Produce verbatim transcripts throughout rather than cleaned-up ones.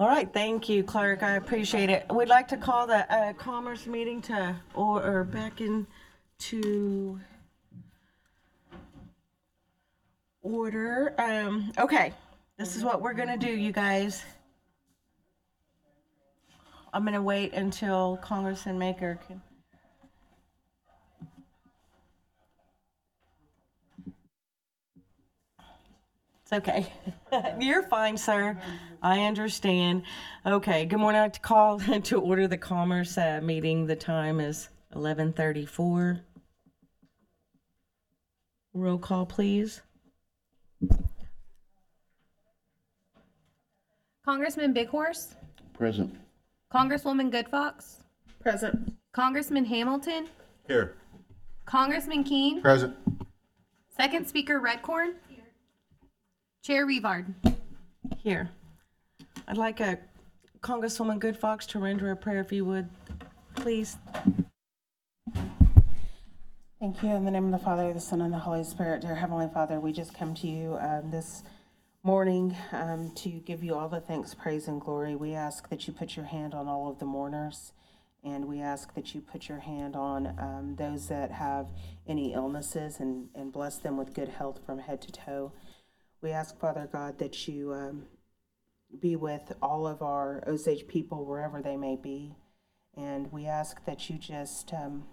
All right, thank you, clerk. I appreciate it. We'd like to call the uh, commerce meeting to or, or back into order. Um, okay, this is what we're gonna do, you guys. I'm gonna wait until Congressman Maker can. It's okay. You're fine, sir. I understand. Okay, good morning. I'd like to call to order the Commerce uh, meeting. The time is eleven thirty-four. Roll call, please. Congressman Big Horse, Present. Congresswoman Goodfox, Present. Congressman Hamilton, Here. Congressman Keene, Present. Second Speaker Redcorn, Chair Revard. Here. I'd like a Congresswoman Goodfox to render a prayer, if you would, please. Thank you. In the name of the Father, the Son, and the Holy Spirit. Dear Heavenly Father, we just come to you um, this morning um, to give you all the thanks, praise, and glory. We ask that you put your hand on all of the mourners, and we ask that you put your hand on um, those that have any illnesses and, and bless them with good health from head to toe. We ask, Father God, that you um, be with all of our Osage people wherever they may be, and we ask that you just um,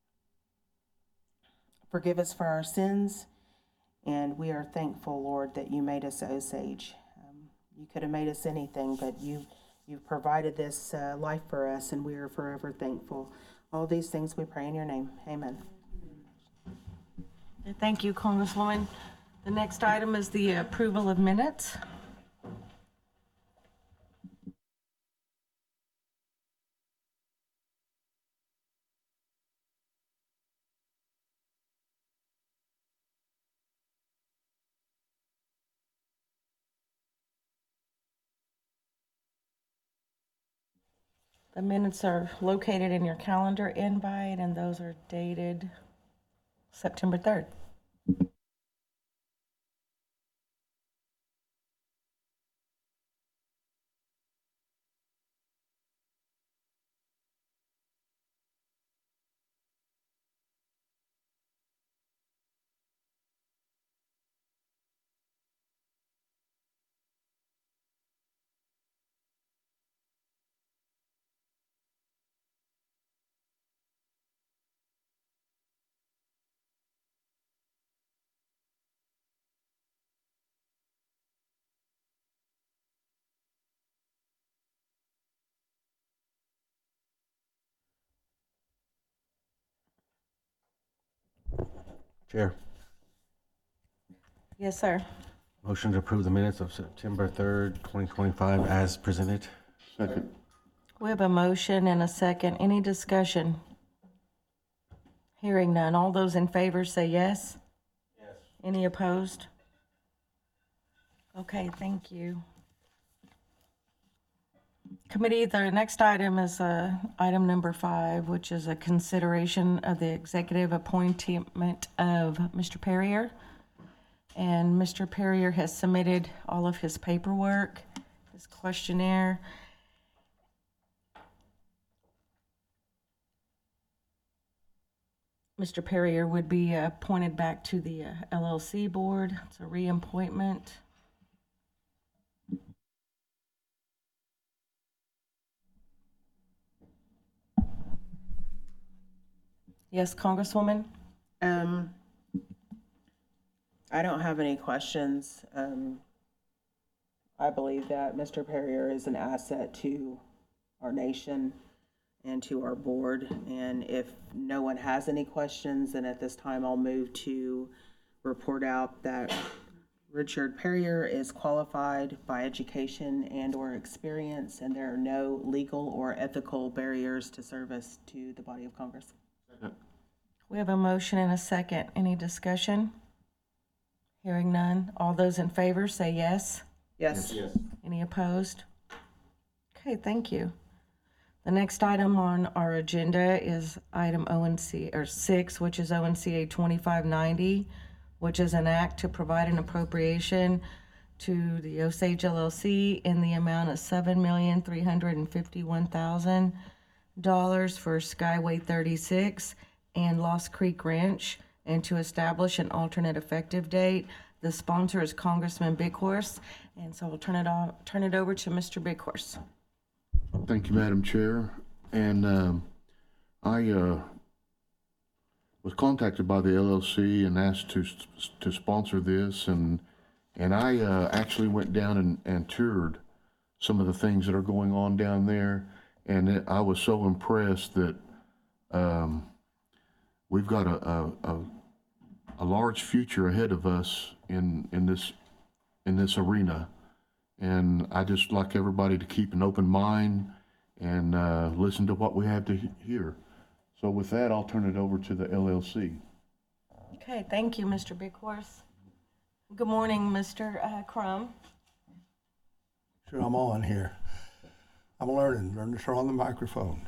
forgive us for our sins, and we are thankful, Lord, that you made us Osage. Um, you could have made us anything, but you, you've provided this uh, life for us, and we are forever thankful. All these things we pray in your name. Amen. Thank you, Congresswoman. The next item is the approval of minutes. The minutes are located in your calendar invite, and those are dated September third. Chair. Yes, sir. Motion to approve the minutes of September third, twenty twenty-five as presented. Second. We have a motion and a second. Any discussion? Hearing none. All those in favor say yes. Yes. Any opposed? Okay, thank you. Committee, the next item is uh, item number five, which is a consideration of the executive appointment of Mister Perrier. And Mister Perrier has submitted all of his paperwork, his questionnaire. Mister Perrier would be appointed back to the uh, L L C board. It's a reappointment. Yes, Congresswoman? Um, I don't have any questions. Um, I believe that Mister Perrier is an asset to our nation and to our board. And if no one has any questions, then at this time I'll move to report out that Richard Perrier is qualified by education and or experience, and there are no legal or ethical barriers to service to the body of Congress. We have a motion and a second. Any discussion? Hearing none. All those in favor say yes. Yes. Yes. Any opposed? Okay, thank you. The next item on our agenda is item O N C, or six, which is O N C A twenty-five ninety, which is an act to provide an appropriation to the Osage L L C in the amount of seven million three hundred and fifty-one thousand dollars for Skyway thirty-six and Lost Creek Ranch, and to establish an alternate effective date. The sponsor is Congressman Bighorse, and so I'll turn it off, turn it over to Mister Bighorse. Thank you, Madam Chair. And um, I uh, was contacted by the L L C and asked to to sponsor this, and and I uh, actually went down and, and toured some of the things that are going on down there, and it, I was so impressed that um, we've got a, a, a a large future ahead of us in in this in this arena, and I just like everybody to keep an open mind and uh, listen to what we have to he- hear. So with that, I'll turn it over to the L L C. Okay, thank you, Mister Bighorse. Good morning, Mister Uh, Crum. Sure, I'm on here. I'm learning, learning to turn on the microphone.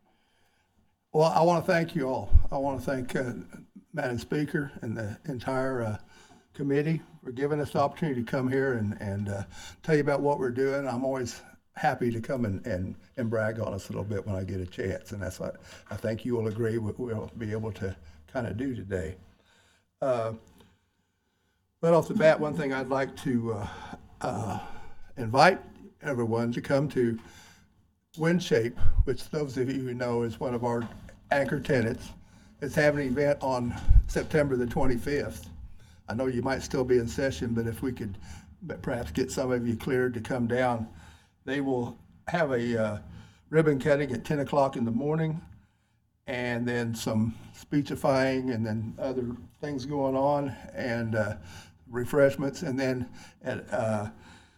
Well, I want to thank you all. I want to thank uh, Madam Speaker and the entire uh, committee for giving us the opportunity to come here and, and uh, tell you about what we're doing. I'm always happy to come and, and, and brag on us a little bit when I get a chance, and that's what I think you will agree we- we'll be able to kind of do today. Uh, Right off the bat, one thing I'd like to uh, uh, invite everyone to come to Windshape, which those of you who know is one of our anchor tenants. It's having an event on September the twenty-fifth. I know you might still be in session, but if we could perhaps get some of you cleared to come down. They will have a uh, ribbon cutting at ten o'clock in the morning, and then some speechifying, and then other things going on, and uh, refreshments, and then at uh,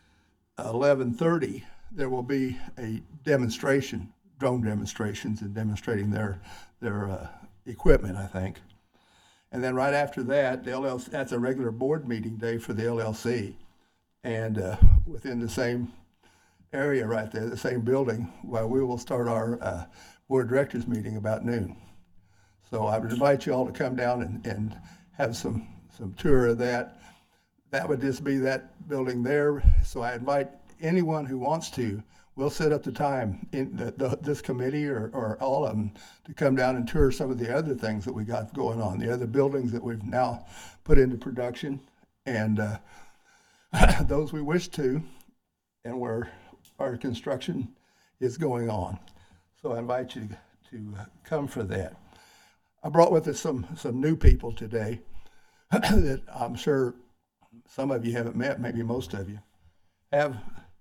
eleven thirty there will be a demonstration, drone demonstrations, and demonstrating their their uh, equipment, I think. And then right after that, the L L C, that's a regular board meeting day for the L L C, and uh, within the same area right there, the same building, well, we will start our uh, board of directors meeting about noon. So I would invite you all to come down and, and have some some tour of that. That would just be that building there. So I invite anyone who wants to. We'll set up the time in the, the, this committee or, or all of them to come down and tour some of the other things that we got going on, the other buildings that we've now put into production, and uh, those we wish to, and where our construction is going on. So I invite you to come for that. I brought with us some some new people today that I'm sure some of you haven't met, maybe most of you, have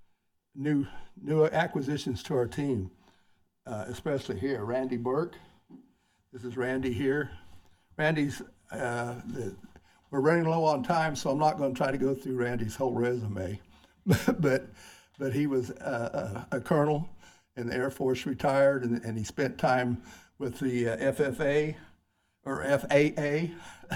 new new acquisitions to our team, uh, especially here. Randy Burke, this is Randy here. Randy's, uh, the, we're running low on time, so I'm not going to try to go through Randy's whole resume, but but he was uh, a, a colonel in the Air Force, retired, and, and he spent time with the uh, F F A or F A A,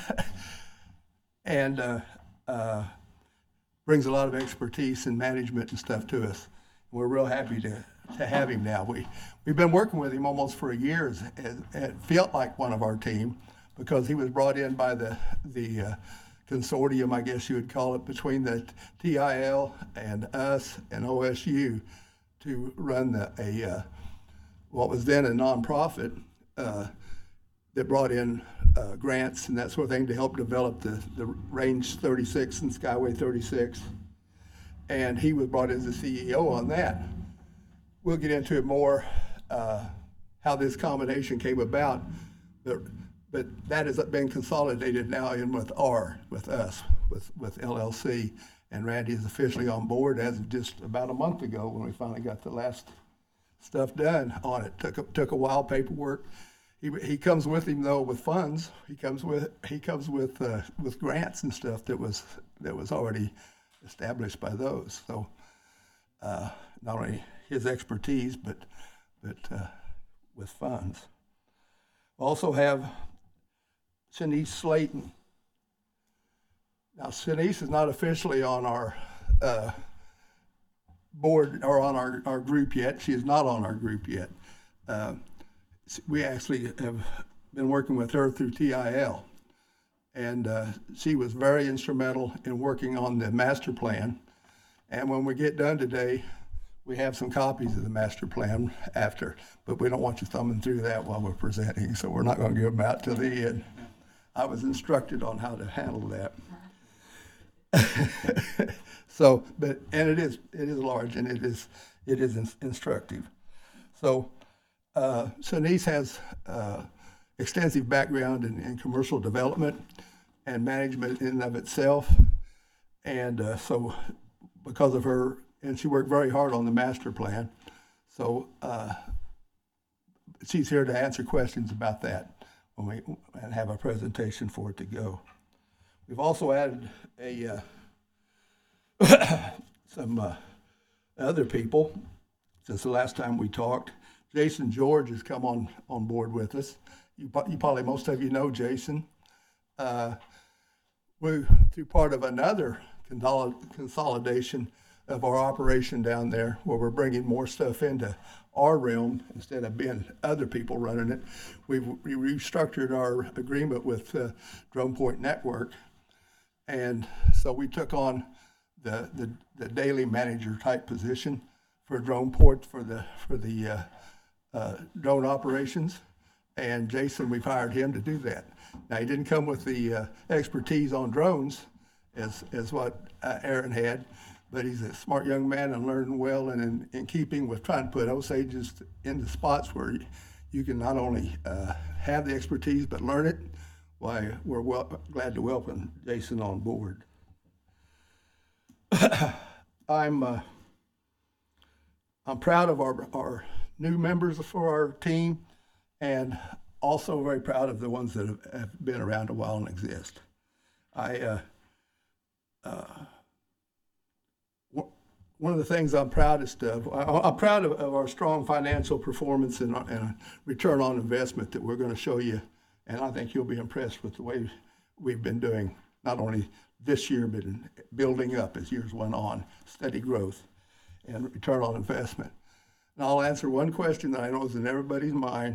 and uh, uh, brings a lot of expertise in management and stuff to us. We're real happy to, to have him now. We, we've been working with him almost for a year. It, it felt like one of our team because he was brought in by the, the uh, consortium, I guess you would call it, between the T I L and us and O S U to run the, a uh, what was then a nonprofit uh, that brought in uh, grants and that sort of thing to help develop the, the Range thirty-six and Skyway thirty-six. And he was brought in as the C E O on that. We'll get into it more, uh, how this combination came about, but, but that has been consolidated now in with R, with us, with, with L L C. And Randy is officially on board as of just about a month ago when we finally got the last stuff done on it. Took a, took a while, paperwork. He, he comes with him though with funds. He comes with he comes with uh, with grants and stuff that was that was already established by those. So uh, not only his expertise, but but uh, with funds. We also have Shanice Slayton. Now Shanice is not officially on our uh, board or on our, our group yet. She is not on our group yet. Uh, we actually have been working with her through T I L. And uh, she was very instrumental in working on the master plan And when we get done today, we have some copies of the master plan after, but we don't want you thumbing through that while we're presenting, so we're not going to give them out till the end. I was instructed on how to handle that. So, but, and it is, it is large and it is, it is in- instructive. So, uh, Shanice has uh, extensive background in, in commercial development and management in and of itself. And uh, so because of her, and she worked very hard on the master plan. So uh, she's here to answer questions about that when we and have a presentation for it to go. We've also added a uh, some uh, other people since the last time we talked. Jason George has come on, on board with us. You, you probably, most of you know Jason. Uh, we're through part of another consolidation of our operation down there, where we're bringing more stuff into our realm instead of being other people running it. We've we restructured our agreement with uh, Drone Point Network, and so we took on the the, the daily manager type position for Drone Port for the for the uh, uh, drone operations. And Jason, we've hired him to do that. Now, he didn't come with the uh, expertise on drones as as what uh, Aaron had, but he's a smart young man and learning well, and in, in keeping with trying to put Osages into spots where you, you can not only uh, have the expertise but learn it. Why, we're well, glad to welcome Jason on board. I'm uh, I'm proud of our our new members for our team, and also very proud of the ones that have, have been around a while and exist. I uh, uh, one of the things I'm proudest of, I'm proud of, of our strong financial performance and, and return on investment that we're going to show you, and I think you'll be impressed with the way we've been doing, not only this year, but in building up as years went on, steady growth and return on investment. And I'll answer one question that I know is in everybody's mind.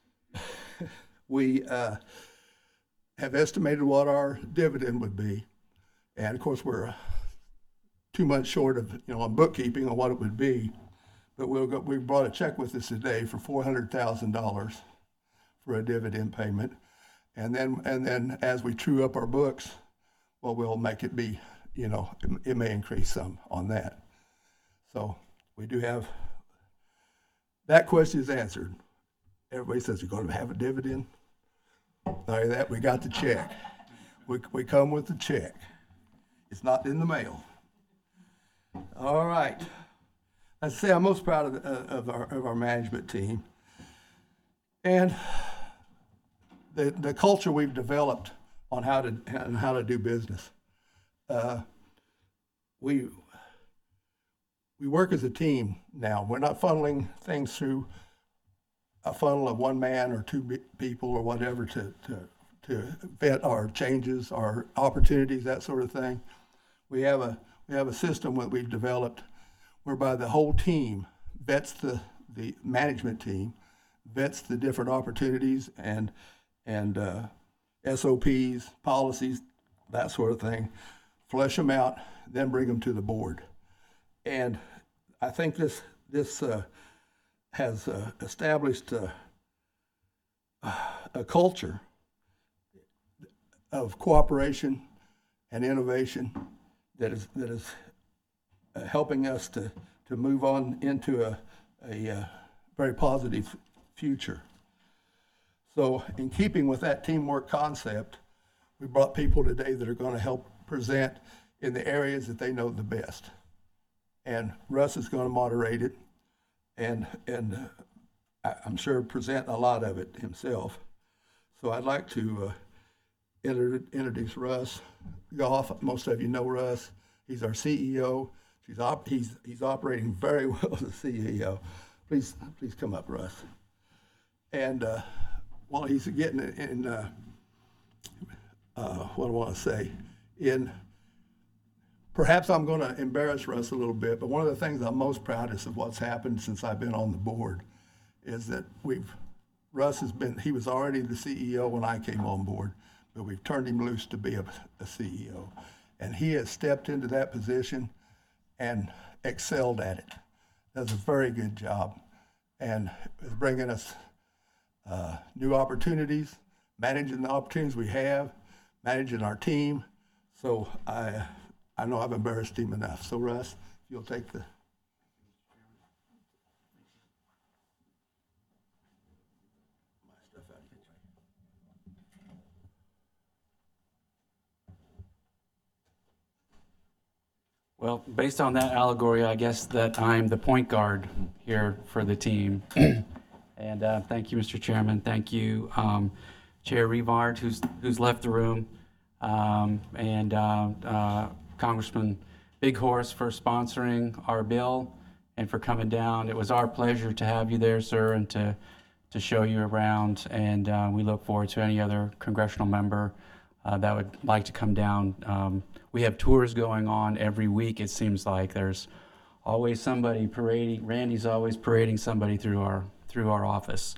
We uh, have estimated what our dividend would be, and of course we're two months short of, you know, on bookkeeping on what it would be. But we'll go, we brought a check with us today for four hundred thousand dollars for a dividend payment, and then and then as we true up our books, well, we'll make it be, you know, it, it may increase some on that. So we do have that question is answered. Everybody says you're going to have a dividend. Sorry, that we got the check. We we come with the check. It's not in the mail. All right. I'd say I'm most proud of, the, uh, of our of our management team, and the the culture we've developed on how to on how to do business. Uh, we we work as a team now. We're not funneling things through a funnel of one man or two people or whatever to to to vet our changes, our opportunities, that sort of thing. We have a we have a system that we've developed whereby the whole team vets the the management team, vets the different opportunities and and uh, S O Ps, policies, that sort of thing, flesh them out, then bring them to the board. And I think this this uh, has uh, established uh, a culture of cooperation and innovation that is that is uh, helping us to to move on into a a uh, very positive future. So, in keeping with that teamwork concept, we brought people today that are going to help present in the areas that they know the best. And Russ is going to moderate it, and and uh, I'm sure present a lot of it himself. So I'd like to uh, inter- introduce Russ Goff. Most of you know Russ. He's our C E O. He's op- he's he's operating very well as a C E O. Please please come up, Russ. And uh, while he's getting in, in uh, uh, what do I want to say, in perhaps I'm going to embarrass Russ a little bit, but one of the things I'm most proudest of what's happened since I've been on the board is that we've, Russ has been, he was already the C E O when I came on board, but we've turned him loose to be a, a C E O. And he has stepped into that position and excelled at it. Does a very good job and is bringing us uh, new opportunities, managing the opportunities we have, managing our team. So I, I know I've embarrassed him enough. So Russ, if you'll take the. Well, based on that allegory, I guess that I'm the point guard here for the team. And uh, thank you, Mister Chairman. Thank you, um, Chair Rivard, who's who's left the room, um, and uh, uh, Congressman Big Horse for sponsoring our bill and for coming down. It was our pleasure to have you there, sir, and to to show you around. And uh, we look forward to any other congressional member uh, that would like to come down. Um, we have tours going on every week. It seems like there's always somebody parading. Randy's always parading somebody through our through our office.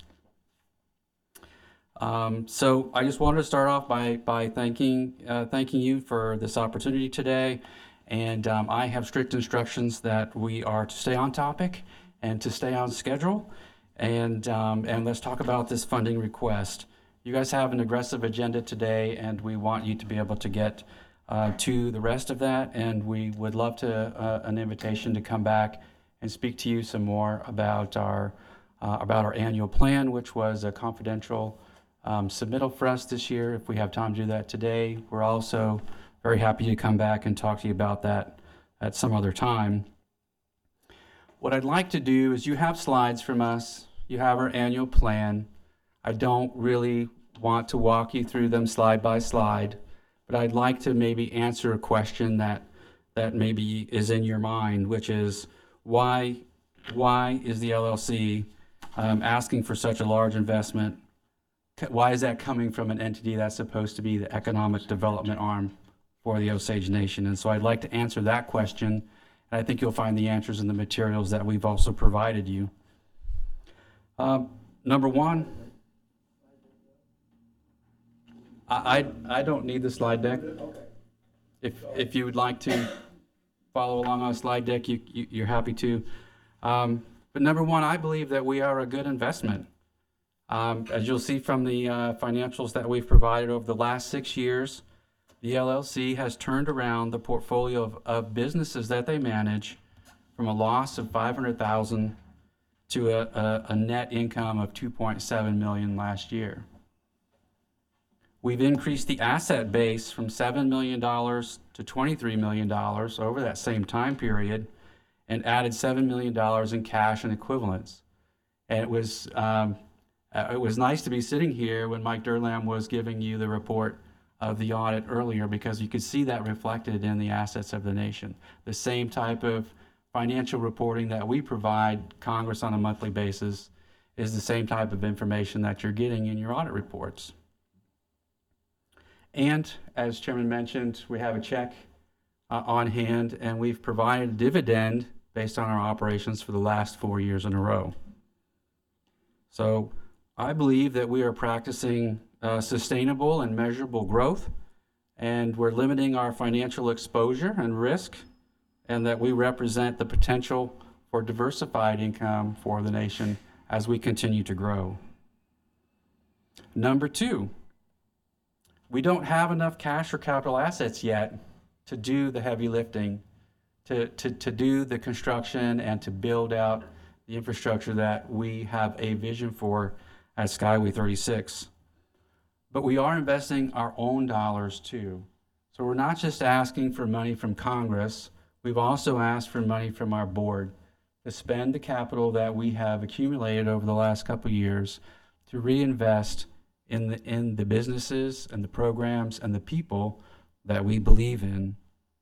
Um, so I just wanted to start off by by thanking uh, thanking you for this opportunity today. And um, I have strict instructions that we are to stay on topic and to stay on schedule. And um, and let's talk about this funding request. You guys have an aggressive agenda today, and we want you to be able to get uh, to the rest of that. And we would love to uh, an invitation to come back and speak to you some more about our uh, about our annual plan, which was a confidential um, submittal for us this year. If we have time to do that today, we're also very happy to come back and talk to you about that at some other time. What I'd like to do is, you have slides from us, you have our annual plan. I don't really want to walk you through them slide by slide, but I'd like to maybe answer a question that that maybe is in your mind, which is why why is the L L C um, asking for such a large investment? Why is that coming from an entity that's supposed to be the economic development arm for the Osage Nation? And so I'd like to answer that question, and I think you'll find the answers in the materials that we've also provided you. Uh, number one, I, I I don't need the slide deck. If if you would like to follow along on a slide deck, you, you you're happy to. Um, but number one, I believe that we are a good investment. Um, as you'll see from the uh, financials that we've provided over the last six years, the L L C has turned around the portfolio of, of businesses that they manage from a loss of five hundred thousand dollars to a, a, a net income of two point seven million dollars last year. We've increased the asset base from seven million dollars to twenty-three million dollars over that same time period, and added seven million dollars in cash and equivalents. And it was um, uh, it was nice to be sitting here when Mike Durlam was giving you the report of the audit earlier, because you could see that reflected in the assets of the nation. The same type of financial reporting that we provide Congress on a monthly basis is the same type of information that you're getting in your audit reports. And as Chairman mentioned, we have a check uh, on hand, and we've provided a dividend based on our operations for the last four years in a row. So I believe that we are practicing uh, sustainable and measurable growth, and we're limiting our financial exposure and risk, and that we represent the potential for diversified income for the nation as we continue to grow. Number two, we don't have enough cash or capital assets yet to do the heavy lifting, to, to, to do the construction and to build out the infrastructure that we have a vision for at Skyway thirty-six. But we are investing our own dollars too. So we're not just asking for money from Congress, we've also asked for money from our board to spend the capital that we have accumulated over the last couple of years to reinvest in the, in the businesses and the programs and the people that we believe in.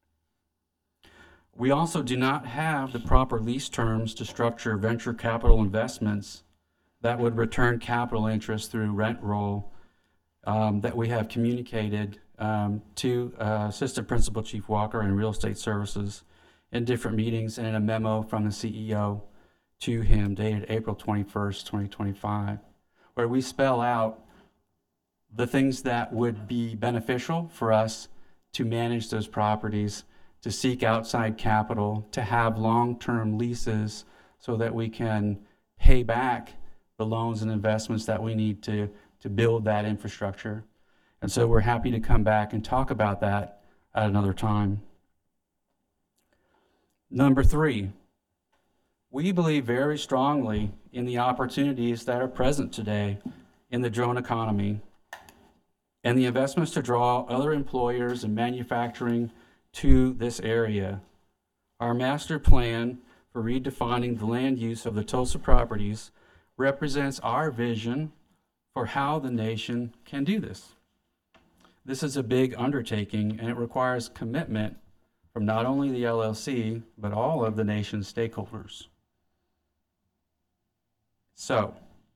We also do not have the proper lease terms to structure venture capital investments that would return capital interest through rent roll um, that we have communicated um, to uh, Assistant Principal Chief Walker and Real Estate Services in different meetings, and in a memo from the C E O to him dated April twenty-first, twenty twenty-five, where we spell out the things that would be beneficial for us to manage those properties to seek outside capital, to have long-term leases so that we can pay back the loans and investments that we need to, to build that infrastructure. And so we're happy to come back and talk about that at another time. Number three, we believe very strongly in the opportunities that are present today in the drone economy and the investments to draw other employers and manufacturing to this area. Our master plan for redefining the land use of the Tulsa properties represents our vision for how the nation can do this. This is a big undertaking, and it requires commitment from not only the L L C, but all of the nation's stakeholders. So,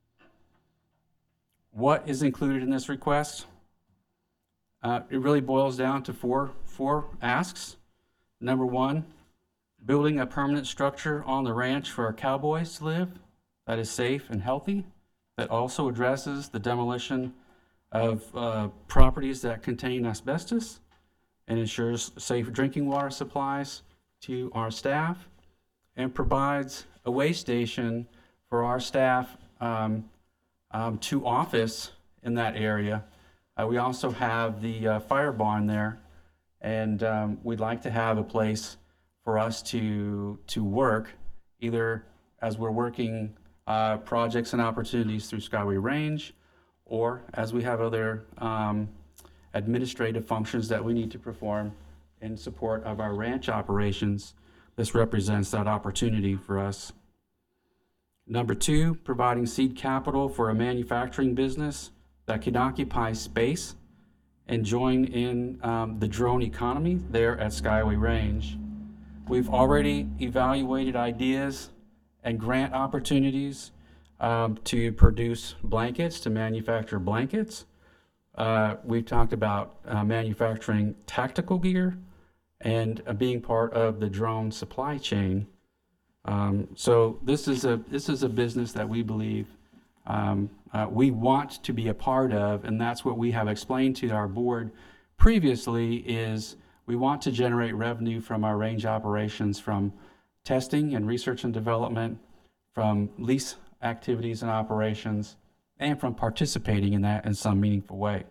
what is included in this request? Uh, it really boils down to four, four asks. Number one, building a permanent structure on the ranch for our cowboys to live that is safe and healthy, that also addresses the demolition of uh, properties that contain asbestos and ensures safe drinking water supplies to our staff, and provides a way station for our staff um, um, to office in that area. Uh, we also have the uh, fire barn there, and um, we'd like to have a place for us to to work, either as we're working uh, projects and opportunities through Skyway Range, or as we have other um, administrative functions that we need to perform in support of our ranch operations. This represents that opportunity for us. Number two, providing seed capital for a manufacturing business that can occupy space and join in um, the drone economy there at Skyway Range. We've already evaluated ideas and grant opportunities um, to produce blankets, to manufacture blankets. Uh, we've talked about uh, manufacturing tactical gear and uh, being part of the drone supply chain. Um, so this is a this is a business that we believe um, uh, we want to be a part of, and that's what we have explained to our board previously. Is we want to generate revenue from our range operations, from testing and research and development, from lease activities and operations, and from participating in that in some meaningful way.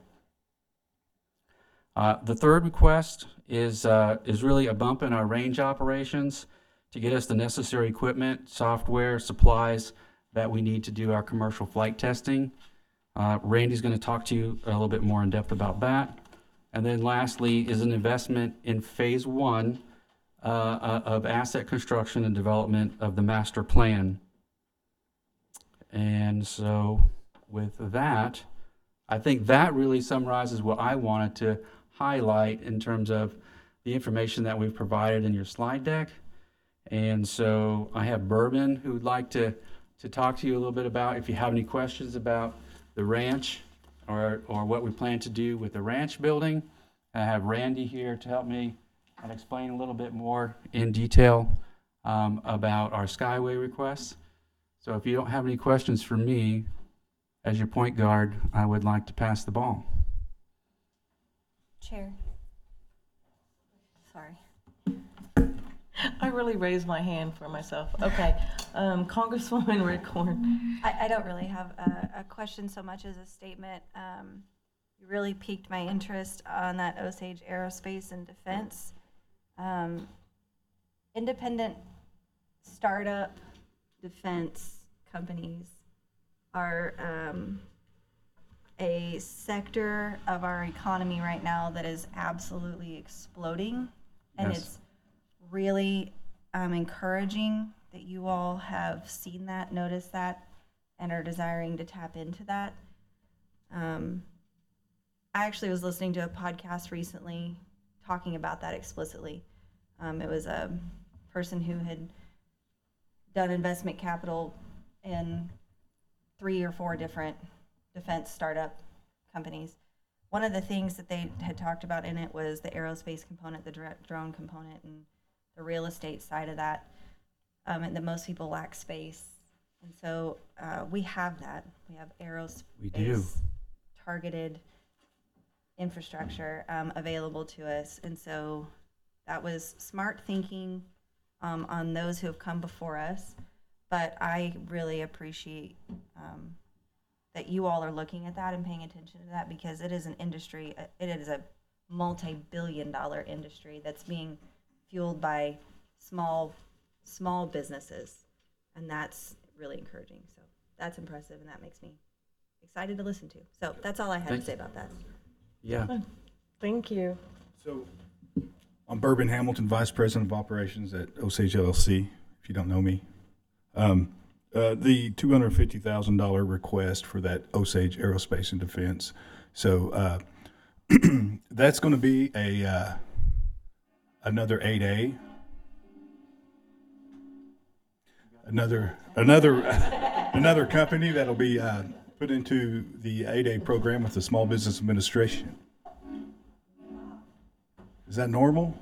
Uh, the third request is uh, is really a bump in our range operations to get us the necessary equipment, software, supplies that we need to do our commercial flight testing. Uh, Randy's going to talk to you a little bit more in depth about that. And then lastly is an investment in phase one uh, uh, of asset construction and development of the master plan. And so with that, I think that really summarizes what I wanted to highlight in terms of the information that we've provided in your slide deck. And so I have Bourbon, who would like to, to talk to you a little bit about if you have any questions about the ranch or, or what we plan to do with the ranch building. I have Randy here to help me and explain a little bit more in detail um, about our Skyway requests. So if you don't have any questions for me, as your point guard, I would like to pass the ball. Chair. Sorry. I really raised my hand for myself. Okay, um, Congresswoman Redcorn. I, I don't really have a, a question so much as a statement. Um, you really piqued my interest on that Osage Aerospace and Defense. Um, independent startup defense companies are um, a sector of our economy right now that is absolutely exploding. And Yes. it's really um, encouraging that you all have seen that, noticed that, and are desiring to tap into that. Um, I actually was listening to a podcast recently talking about that explicitly. Um, it was a person who had done investment capital in three or four different defense startup companies. One of the things that they had talked about in it was the aerospace component, the dr- drone component, and the real estate side of that, um, and that most people lack space. And so uh, we have that. We have aerospace We do. targeted infrastructure um, available to us. And so That was smart thinking um, on those who have come before us. But I really appreciate um, that you all are looking at that and paying attention to that, because it is an industry, uh, it is a multi-billion dollar industry that's being fueled by small, small businesses. And that's really encouraging. So that's impressive, and that makes me excited to listen to. So that's all I had Thank to say about that. Yeah. Thank you. So, I'm Bourbon Hamilton, Vice President of Operations at Osage L L C, if you don't know me. Um, uh, the two hundred fifty thousand dollars request for that Osage Aerospace and Defense. So, uh, that's going to be a, uh, another eight A. Another, another, another company that'll be, uh, put into the eight A program with the Small Business Administration. Is that normal?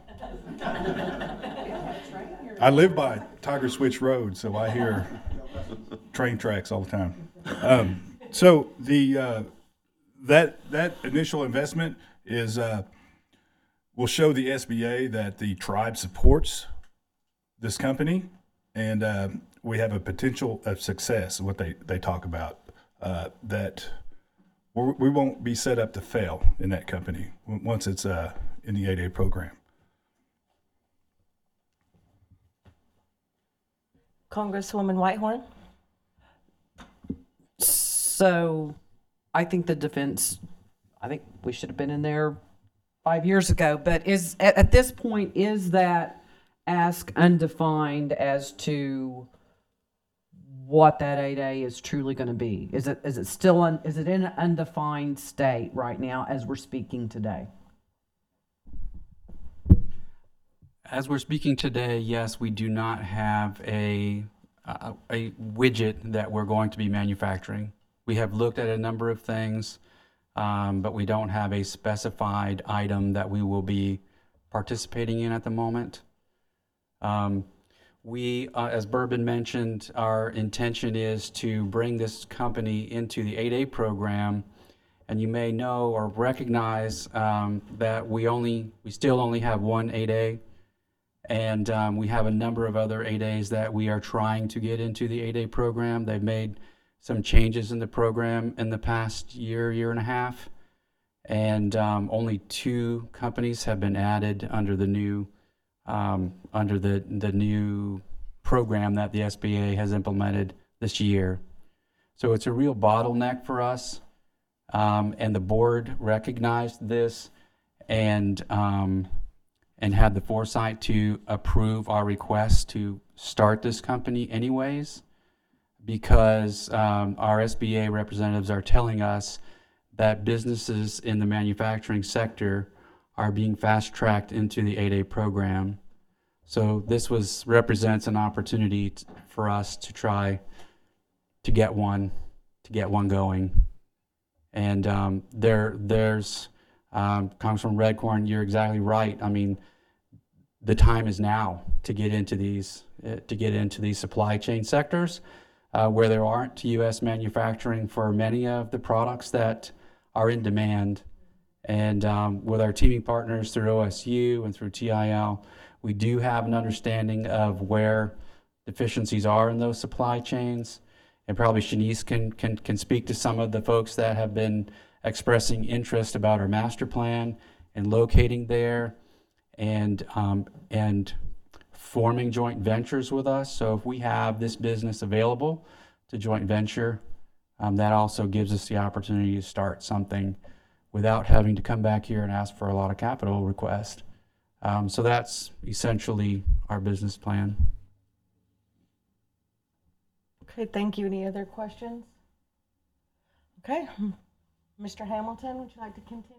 I live by Tiger Switch Road, so I hear train tracks all the time. Um, so the uh, that that initial investment is uh, will show the S B A that the tribe supports this company, and uh, we have a potential of success. What they they talk about uh, that we're, we won't be set up to fail in that company once it's uh, in the eight A program. Congresswoman Whitehorn? So I think the defense, I think we should have been in there five years ago, but is, at, at this point, is that ask undefined as to what that eight A is truly going to be? Is it, is it still, un, is it in an undefined state right now as we're speaking today? As we're speaking today, yes, we do not have a, a, a widget that we're going to be manufacturing. We have looked at a number of things, um, but we don't have a specified item that we will be participating in at the moment. Um, we, uh, as Bourbon mentioned, our intention is to bring this company into the eight A program. And you may know or recognize um, that we only, we still only have one eight A. And um, we have a number of other eight A's that we are trying to get into the eight A program. They've made some changes in the program in the past year, year and a half. And um, only two companies have been added under the new, um, under the, the new program that the S B A has implemented this year. So it's a real bottleneck for us. Um, and the board recognized this and um, and had the foresight to approve our request to start this company anyways, because um, our S B A representatives are telling us that businesses in the manufacturing sector are being fast-tracked into the eight A program. So this was represents an opportunity t- for us to try to get one, to get one going. And um, there, there's, um, Congressman Redcorn, you're exactly right. I mean, the time is now to get into these, uh, to get into these supply chain sectors uh, where there aren't U S manufacturing for many of the products that are in demand. And um, with our teaming partners through O S U and through T I L, we do have an understanding of where deficiencies are in those supply chains. And probably Shanice can, can, can speak to some of the folks that have been expressing interest about our master plan and locating there and, um, and forming joint ventures with us. So if we have this business available to joint venture, um, that also gives us the opportunity to start something without having to come back here and ask for a lot of capital request. Um, so that's essentially our business plan. Okay, thank you. Any other questions? Okay, Mister Hamilton, would you like to continue?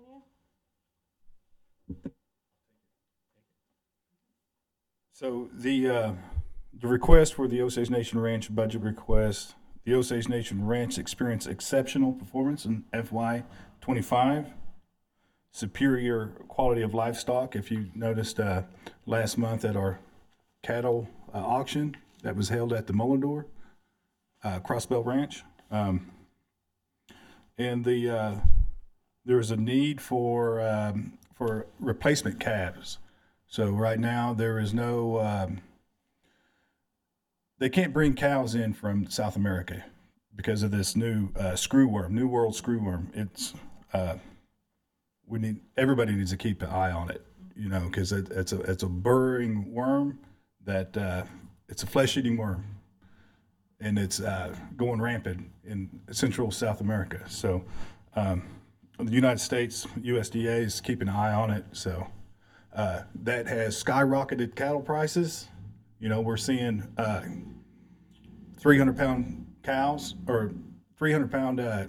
So the uh, the request for the Osage Nation Ranch budget request, the Osage Nation Ranch experienced exceptional performance in F Y twenty-five, superior quality of livestock. If you noticed uh, last month at our cattle uh, auction that was held at the Mullendore, uh, Crossbelt Ranch, um, and the uh, there was a need for um, for replacement calves. So right now there is no, um, they can't bring cows in from South America because of this new uh, screwworm, New World screwworm. It's uh, we need everybody needs to keep an eye on it, you know, because it, it's a it's a burrowing worm that uh, it's a flesh-eating worm, and it's uh, going rampant in Central South America. So um, the United States U S D A is keeping an eye on it. So uh, that has skyrocketed cattle prices. You know, we're seeing uh, three hundred pound cows or three hundred pound uh,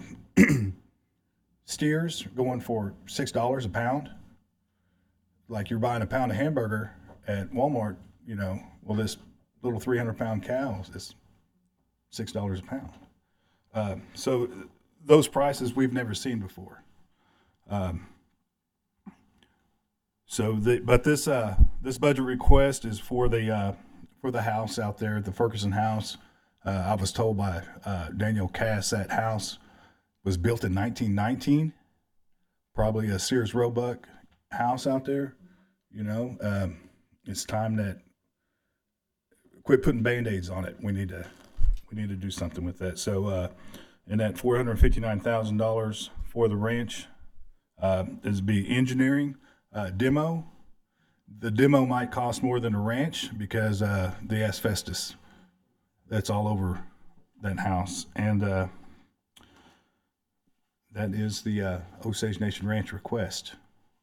steers going for six dollars a pound. Like you're buying a pound of hamburger at Walmart, you know, well, this little three hundred pound cow is six dollars a pound. Uh, so those prices we've never seen before. Um, so the, but this, uh, this budget request is for the, uh, for the house out there, the Ferguson house. Uh, I was told by uh, Daniel Cass that house was built in nineteen nineteen, probably a Sears Roebuck house out there. You know, um, it's time that quit putting Band-Aids on it. We need to we need to do something with that. So, uh, and that four hundred fifty-nine thousand dollars for the ranch uh, is be engineering uh, demo. The demo might cost more than a ranch because uh, the asbestos that's all over that house. And uh, that is the uh, Osage Nation Ranch request.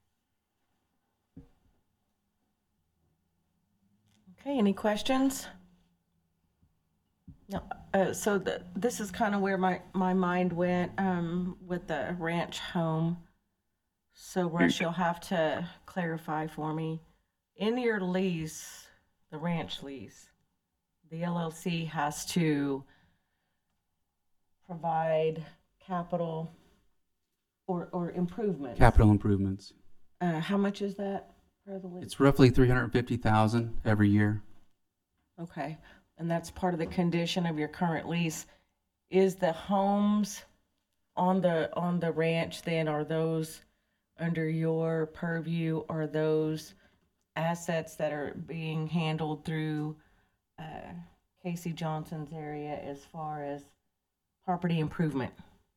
Okay, any questions? No, uh, so the, this is kind of where my, my mind went um, with the ranch home. So Rush, you'll have to clarify for me. In your lease, the ranch lease, the L L C has to provide capital or, or improvements. Capital improvements. Uh, how much is that for the lease? It's roughly three hundred fifty thousand every year. Okay, and that's part of the condition of your current lease. Is the homes on the, on the ranch then, are those under your purview? Are those assets that are being handled through uh, Casey Johnson's area as far as property improvement?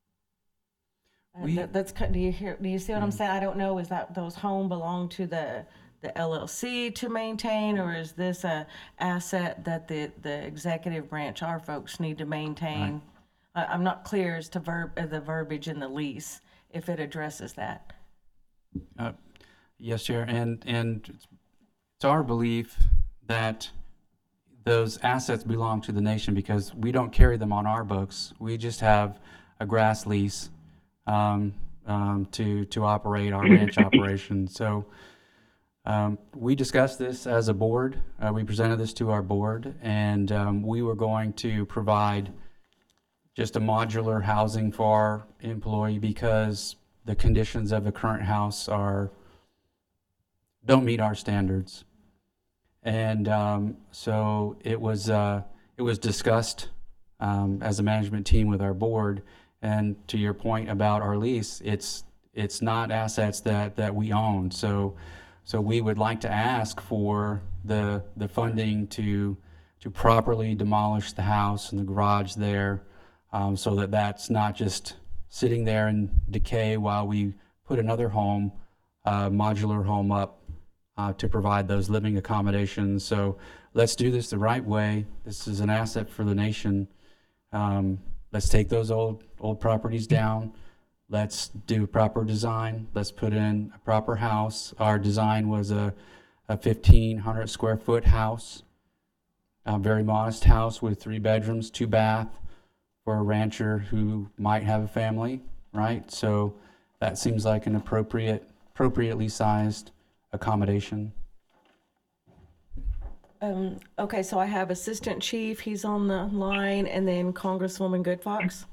Uh, We- that, that's, do you hear, do you see what I'm saying? I don't know, is that those home belong to the, the L L C to maintain, or is this a asset that the, the executive branch, our folks need to maintain? I, I'm not clear as to verb, uh, the verbiage in the lease, if it addresses that. Uh, yes, Chair, and and it's, it's our belief that those assets belong to the nation because we don't carry them on our books. We just have a grass lease um, um, to to operate our ranch operation. So um, we discussed this as a board. Uh, we presented this to our board, and um, we were going to provide just a modular housing for our employee because the conditions of the current house are don't meet our standards. And um, so it was uh, it was discussed um, as a management team with our board. And to your point about our lease, it's it's not assets that, that we own. So so we would like to ask for the the funding to to properly demolish the house and the garage there, um, so that that's not just sitting there in decay while we put another home, uh, modular home up. Uh, to provide those living accommodations. So let's do this the right way. This is an asset for the nation. Um, let's take those old old properties down. Let's do proper design. Let's put in a proper house. Our design was a, a fifteen hundred square foot house, a very modest house with three bedrooms, two bath for a rancher who might have a family, right? So that seems like an appropriate, appropriately sized accommodation. Um, okay, so I have Assistant Chief, he's on the line, and then Congresswoman Goodfox.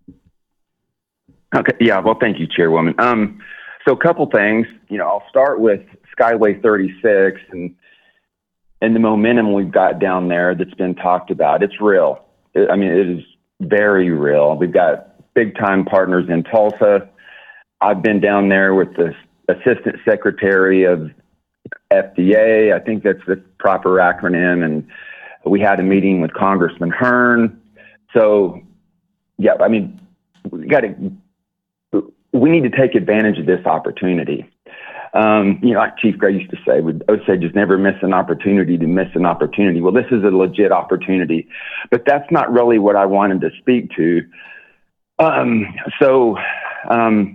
Okay, yeah, well, thank you, Chairwoman. Um, so a couple things, you know, I'll start with Skyway thirty-six and and the momentum we've got down there that's been talked about. It's real. I mean, it is very real. We've got big time partners in Tulsa. I've been down there with the Assistant Secretary of F D A. I think that's the proper acronym. And we had a meeting with Congressman Hearn. So, yeah, I mean, we got to, we need to take advantage of this opportunity. Um, you know, like Chief Gray used to say, Osage just never miss an opportunity to miss an opportunity. Well, this is a legit opportunity, but that's not really what I wanted to speak to. Um, so, um,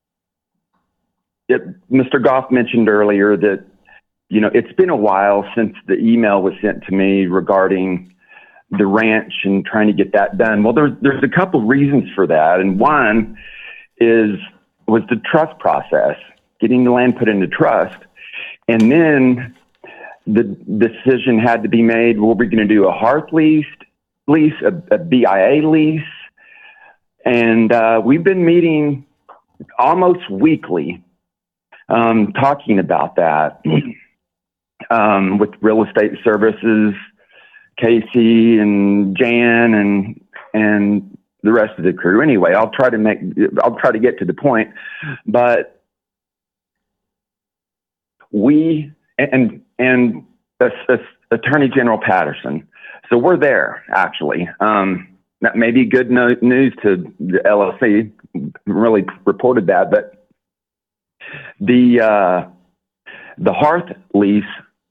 it, Mister Goff mentioned earlier that, you know, it's been a while since the email was sent to me regarding the ranch and trying to get that done. Well, there's, there's a couple reasons for that. And one is, was the trust process, getting the land put into trust. And then the decision had to be made, were we going to do a hearth lease, lease a, a B I A lease? And uh, we've been meeting almost weekly, um, talking about that um, with Real Estate Services, Casey and Jan and and the rest of the crew. Anyway, I'll try to make, I'll try to get to the point, but we, and, and uh, uh, Attorney General Patterson. So we're there, actually. Um, that may be good no news to the L L C. Really reported that, but the, uh, the hearth lease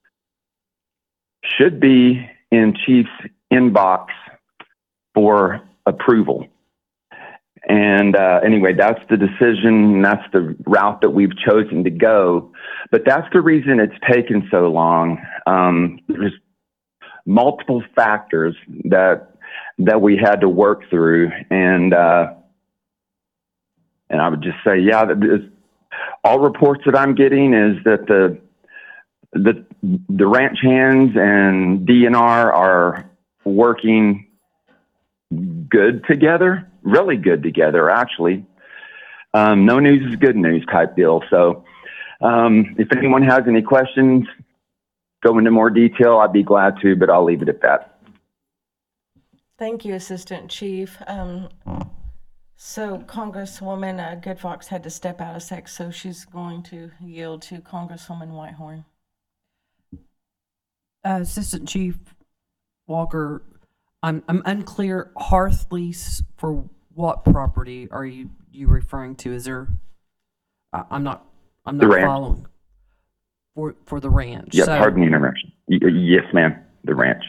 should be in Chief's inbox for approval. And uh, anyway, that's the decision. That's the route that we've chosen to go. But that's the reason it's taken so long. Um, there's multiple factors that that we had to work through, and uh, and I would just say, yeah, all reports that I'm getting is that the the the ranch hands and D N R are working good together. Really good together, actually. Um, no news is good news type deal. So um, if anyone has any questions, go into more detail, I'd be glad to, but I'll leave it at that. Thank you, Assistant Chief. Um, so Congresswoman uh, Goodfox had to step out of sec, so she's going to yield to Congresswoman Whitehorn. Uh, Assistant Chief Walker, I'm I'm unclear. Hearth lease for what property are you you referring to? Is there? I, I'm not. I'm not following. For for the ranch. Yeah, so, pardon the interruption. Y yes, ma'am. The ranch.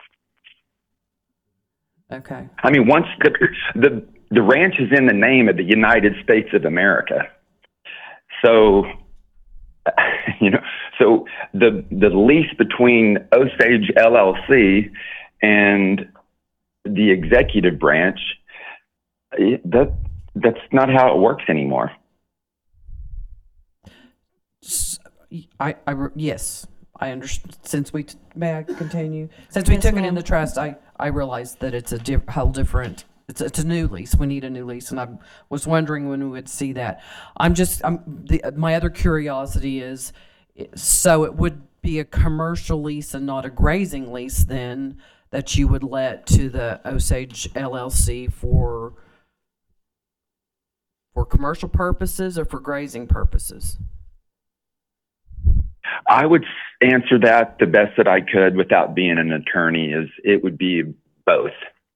Okay. I mean, once the the the ranch is in the name of the United States of America, so you know, so the the lease between Osage L L C and the executive branch, that that's not how it works anymore. I, I yes, I understand. Since we t may I continue? Since we Yes, took it in ma'am. the trust, I I realized that it's a diff whole different. It's it's a new lease. We need a new lease, and I was wondering when we would see that. I'm just I'm the my other curiosity is, so it would be a commercial lease and not a grazing lease then, that you would let to the Osage L L C for for commercial purposes or for grazing purposes? I would answer that the best that I could without being an attorney. Is it would be both.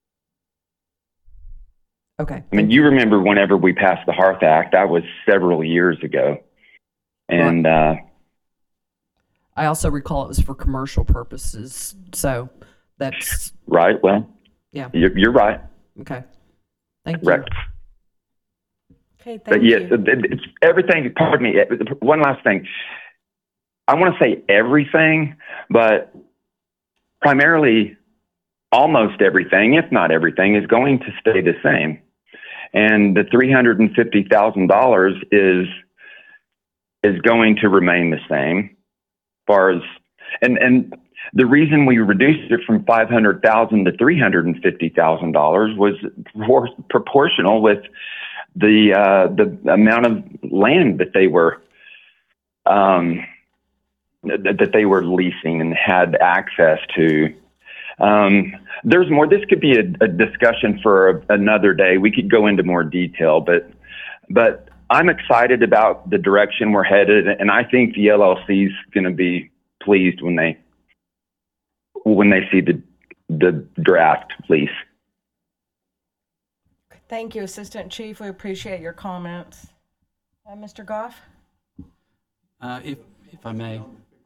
Okay. I mean, you remember whenever we passed the Hearth Act, that was several years ago, and uh, I also recall it was for commercial purposes. So that's right. Well, yeah, you're, you're right. Okay. Thank Correct. you. Okay, thank But yes, you. it- it's everything. Pardon me. One last thing. I want to say everything, but primarily almost everything, if not everything, is going to stay the same. And the three hundred fifty thousand dollars is is going to remain the same. As far as and and the reason we reduced it from five hundred thousand to three hundred fifty thousand dollars was for, proportional with the uh, the amount of land that they were um, that, that they were leasing and had access to. Um, there's more. This could be a, a discussion for a, another day. We could go into more detail, but but I'm excited about the direction we're headed, and I think the L L C is going to be pleased when they when they see the the draft lease. Thank you, Assistant Chief. We appreciate your comments. Uh, Mister Goff? Uh, if, if I may,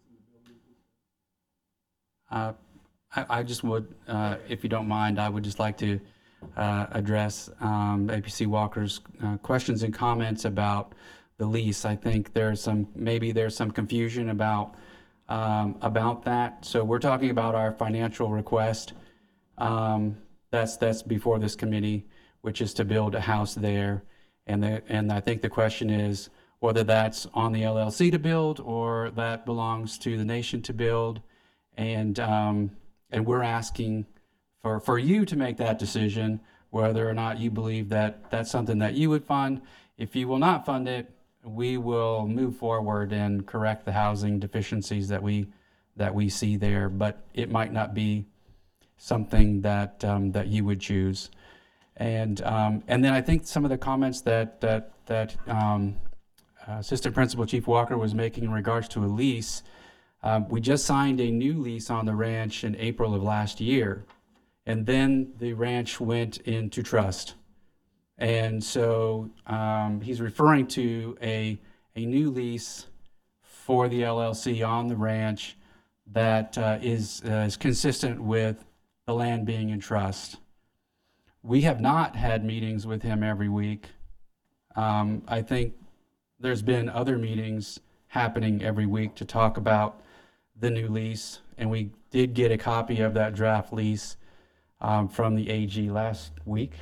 uh, I, I just would, uh, if you don't mind, I would just like to uh, address um, A P C Walker's uh, questions and comments about the lease. I think there's some, maybe there's some confusion about um, about that. So we're talking about our financial request. Um, that's that's before this committee, which is to build a house there. And the, and I think the question is whether that's on the L L C to build or that belongs to the nation to build. And um, and we're asking for, for you to make that decision, whether or not you believe that that's something that you would fund. If you will not fund it, we will move forward and correct the housing deficiencies that we that we see there. But it might not be something that um, that you would choose. And um, and then I think some of the comments that that that um, uh, Assistant Principal Chief Walker was making in regards to a lease. Um, we just signed a new lease on the ranch in April of last year, and then the ranch went into trust. And so um, he's referring to a a new lease for the L L C on the ranch that uh, is uh, is consistent with the land being in trust. We have not had meetings with him every week. Um, I think there's been other meetings happening every week to talk about the new lease, and we did get a copy of that draft lease um, from the A G last week.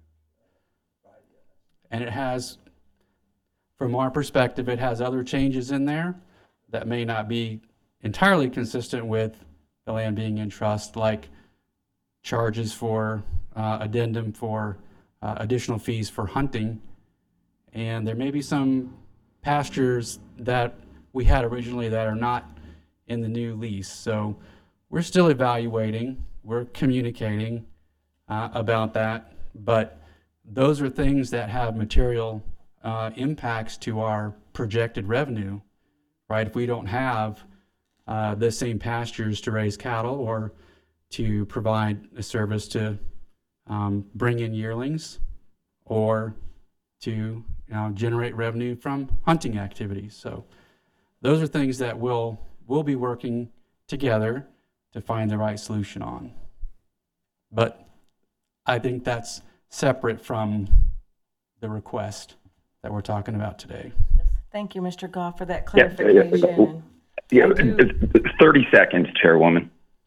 And it has, from our perspective, it has other changes in there that may not be entirely consistent with the land being in trust, like charges for uh, addendum for uh, additional fees for hunting. And there may be some pastures that we had originally that are not in the new lease. So we're still evaluating, we're communicating uh, about that, but those are things that have material uh, impacts to our projected revenue, right? If we don't have uh, the same pastures to raise cattle or to provide a service to um, bring in yearlings or to you know, generate revenue from hunting activities. So those are things that we'll, we'll be working together to find the right solution on. But I think that's separate from the request that we're talking about today. Thank you, Mister Goff, for that Yeah, clarification. yeah, I do- thirty seconds, Chairwoman.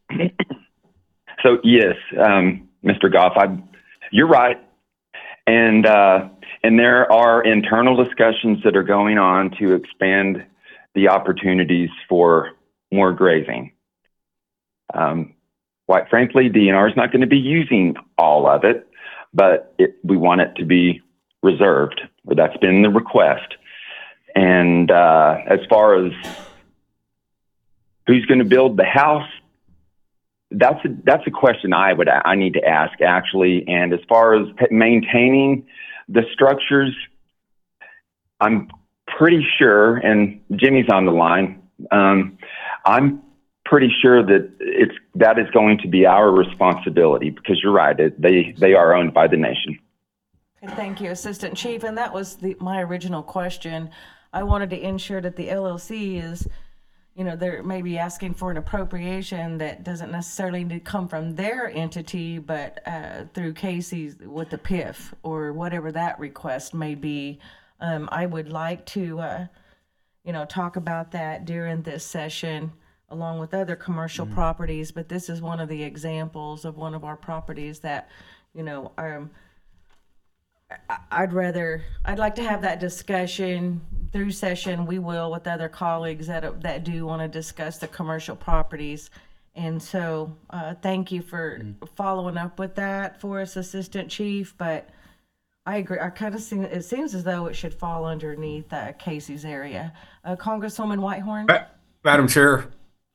So yes, um, Mister Goff, I, you're right, and uh, and there are internal discussions that are going on to expand the opportunities for more grazing. Um, quite frankly, D N R is not going to be using all of it, but it, we want it to be reserved. That's been the request. And uh, as far as who's going to build the house, that's a, that's a question I would I need to ask actually. And as far as maintaining the structures, I'm pretty sure, and Jimmy's on the line. Um, I'm pretty sure that it's that is going to be our responsibility because you're right. It, they they are owned by the nation. Okay, thank you, Assistant Chief. And that was the, my original question. I wanted to ensure that the L L C is, you know, they're maybe asking for an appropriation that doesn't necessarily need to come from their entity, but uh, through Casey's with the P I F or whatever that request may be. Um, I would like to, uh, you know, talk about that during this session along with other commercial mm-hmm. properties, but this is one of the examples of one of our properties that, you know, um, I'd rather, I'd like to have that discussion through session. We will with other colleagues that that do want to discuss the commercial properties. And so uh, thank you for mm-hmm. following up with that for us, Assistant Chief. But I agree. I kind of see it seems as though it should fall underneath uh, Casey's area. Uh, Congresswoman Whitehorn. Madam Chair.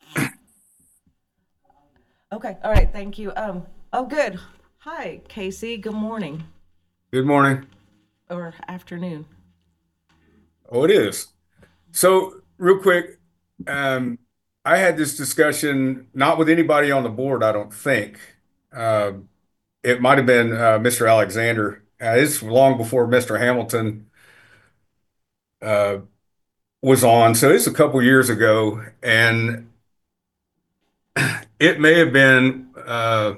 Okay. All right. Thank you. Um. Oh, good. Hi, Casey. Good morning. Good morning. Or afternoon. Oh, it is. So, real quick, um, I had this discussion not with anybody on the board, I don't think. Uh, it might have been uh, Mister Alexander. Uh, it's long before Mister Hamilton uh, was on, so it's a couple years ago, and it may have been uh,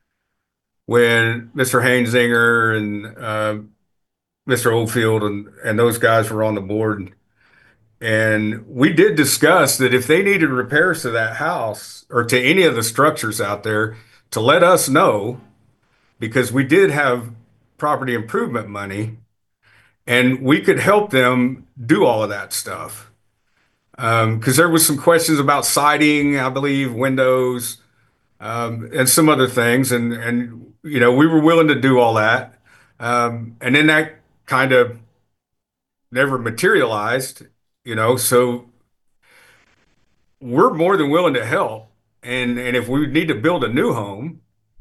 when Mister Hainzinger and uh, Mister Oldfield and, and those guys were on the board. And we did discuss that if they needed repairs to that house or to any of the structures out there, to let us know, because we did have property improvement money and we could help them do all of that stuff. Um, because there was some questions about siding, I believe, windows, um, and some other things. And, and, you know, we were willing to do all that. Um, and then that kind of never materialized, you know, so we're more than willing to help. And, and if we need to build a new home,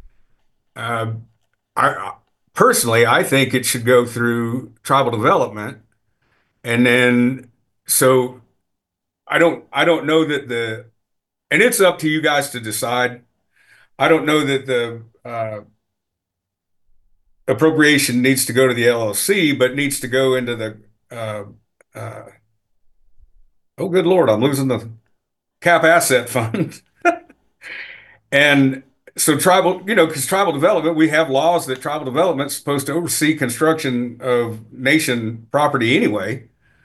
uh, I personally, I think it should go through tribal development. And then, so I don't, I don't know that the, and it's up to you guys to decide. I don't know that the uh, appropriation needs to go to the L L C, but needs to go into the, uh, uh, oh, good Lord, I'm losing the cap asset fund. And so tribal, you know, because tribal development, we have laws that tribal development's supposed to oversee construction of nation property anyway.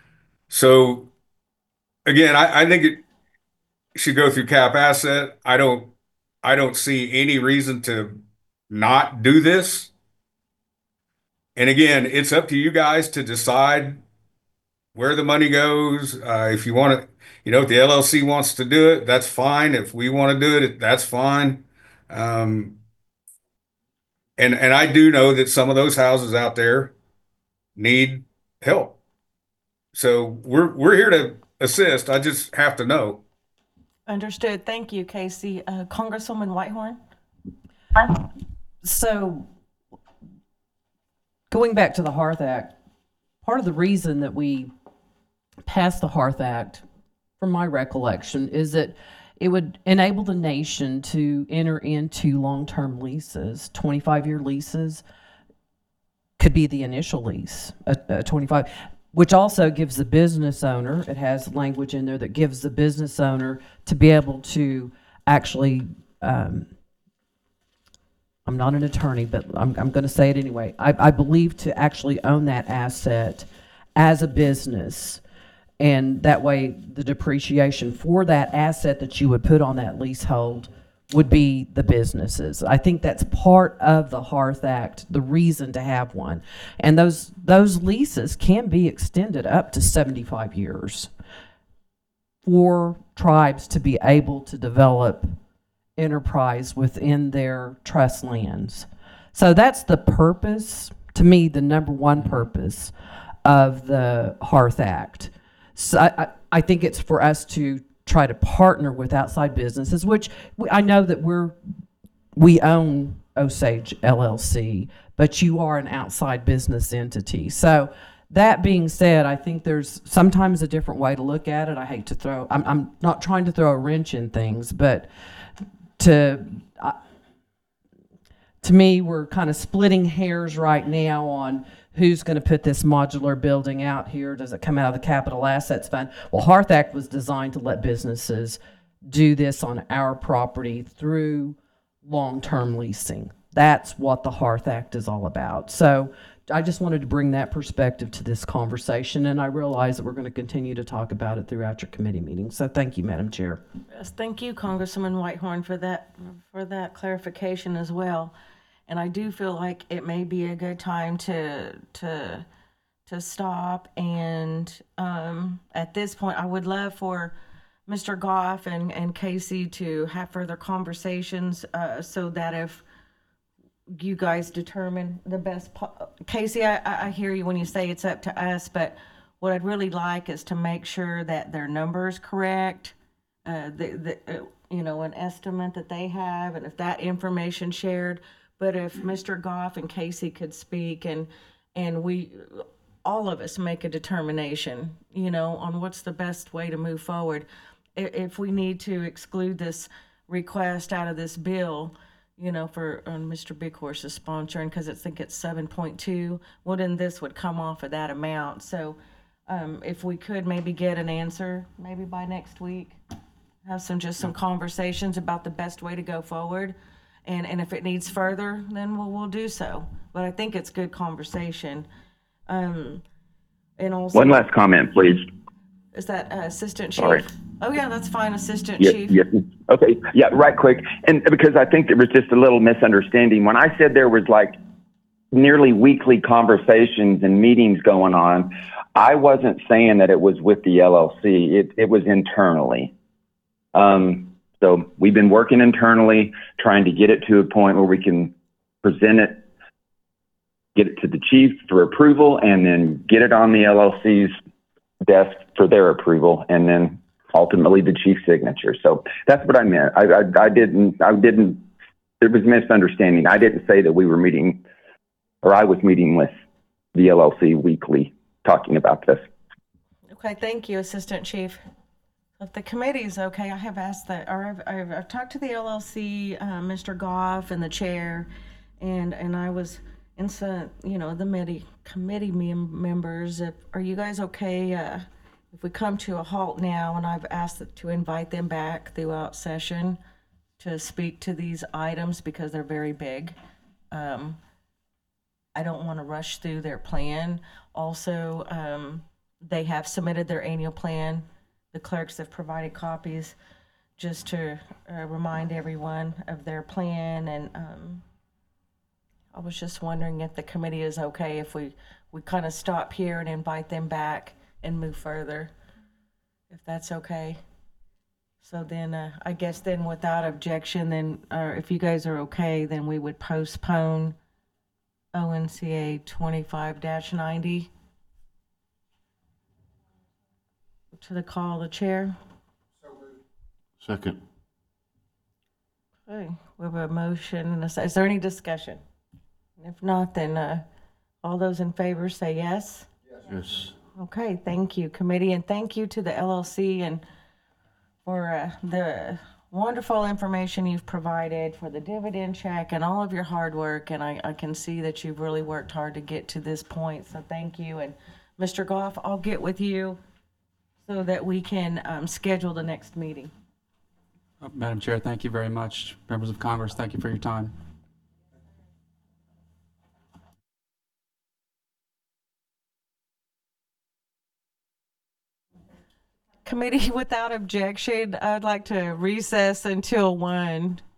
So again, I, I think it should go through cap asset. I don't, I don't see any reason to not do this. And again, it's up to you guys to decide where the money goes. Uh, if you want to, you know, if the L L C wants to do it, that's fine. If we want to do it, that's fine. Um, and and I do know that some of those houses out there need help. So we're we're here to assist. I just have to know. Understood. Thank you, Casey. Uh, Congresswoman Whitehorn? So, going back to the Hearth Act, part of the reason that we passed the Hearth Act, from my recollection, is that it would enable the nation to enter into long-term leases. twenty-five-year leases could be the initial lease, a, a twenty-five, which also gives the business owner, it has language in there that gives the business owner to be able to actually, um, I'm not an attorney, but I'm, I'm going to say it anyway. I, I believe to actually own that asset as a business. And that way, the depreciation for that asset that you would put on that leasehold would be the businesses. I think that's part of the Hearth Act, the reason to have one. And those those leases can be extended up to seventy-five years for tribes to be able to develop enterprise within their trust lands. So that's the purpose, to me, the number one purpose of the Hearth Act. So I, I think it's for us to try to partner with outside businesses, which we, I know that we're, we own Osage L L C, but you are an outside business entity. So that being said, I think there's sometimes a different way to look at it. I hate to throw, I'm, I'm not trying to throw a wrench in things, but to, uh, to me, we're kind of splitting hairs right now on who's going to put this modular building out here? Does it come out of the Capital Assets Fund? Well, Hearth Act was designed to let businesses do this on our property through long-term leasing. That's what the Hearth Act is all about. So I just wanted to bring that perspective to this conversation, and I realize that we're going to continue to talk about it throughout your committee meetings. So thank you, Madam Chair. Yes, thank you, Congresswoman Whitehorn, for that, for that clarification as well. And I do feel like it may be a good time to to to stop. And um, at this point, I would love for Mister Goff and, and Casey to have further conversations uh, so that if you guys determine the best, po- Casey, I, I hear you when you say it's up to us, but what I'd really like is to make sure that their number's correct, uh, the, the, uh, you know, an estimate that they have, and if that information shared. But if Mister Goff and Casey could speak, and and we, all of us make a determination, you know, on what's the best way to move forward. If, if we need to exclude this request out of this bill, you know, for um, Mister Big Horse is sponsoring, because I think it's seven point two, well, then this would come off of that amount. So um, if we could maybe get an answer, maybe by next week, have some, just some conversations about the best way to go forward. And, and if it needs further, then we'll, we'll do so. But I think it's good conversation. Um, and also, One last comment, please. is that uh, Assistant Chief? Sorry. Oh yeah, that's fine, Assistant Yes, Chief. yes. Okay. Yeah, right quick. And because I think there was just a little misunderstanding. When I said there was like nearly weekly conversations and meetings going on, I wasn't saying that it was with the L L C. It, it was internally. Um, so we've been working internally, trying to get it to a point where we can present it, get it to the chief for approval, and then get it on the L L C's desk for their approval, and then ultimately the chief's signature. So that's what I meant. I, I, I didn't, I didn't, there was misunderstanding. I didn't say that we were meeting, or I was meeting with the L L C weekly talking about this. Okay, thank you, Assistant Chief. If the committee's okay, I have asked that, or I've, I've, I've talked to the L L C, uh, Mister Goff and the chair, and, and I was in some, you know, the committee, committee mem- members, if, are you guys okay, uh, if we come to a halt now, and I've asked to invite them back throughout session to speak to these items because they're very big. Um, I don't want to rush through their plan. Also, um, they have submitted their annual plan. The clerks have provided copies just to uh, remind everyone of their plan. And um, I was just wondering if the committee is okay if we, we kind of stop here and invite them back and move further, if that's okay. So then uh, I guess then without objection, then, or if you guys are okay, then we would postpone O N C A twenty-five dash ninety to the call of the chair. Second. Okay, we have a motion and a, se- is there any discussion? If not, then uh, all those in favor say yes. Yes. Okay, thank you, committee, and thank you to the L L C and for uh, the wonderful information you've provided for the dividend check and all of your hard work. And I, I can see that you've really worked hard to get to this point, so thank you. And Mister Goff, I'll get with you so that we can um, schedule the next meeting. Uh, Madam Chair, thank you very much. Members of Congress, thank you for your time. Committee, without objection, I'd like to recess until one.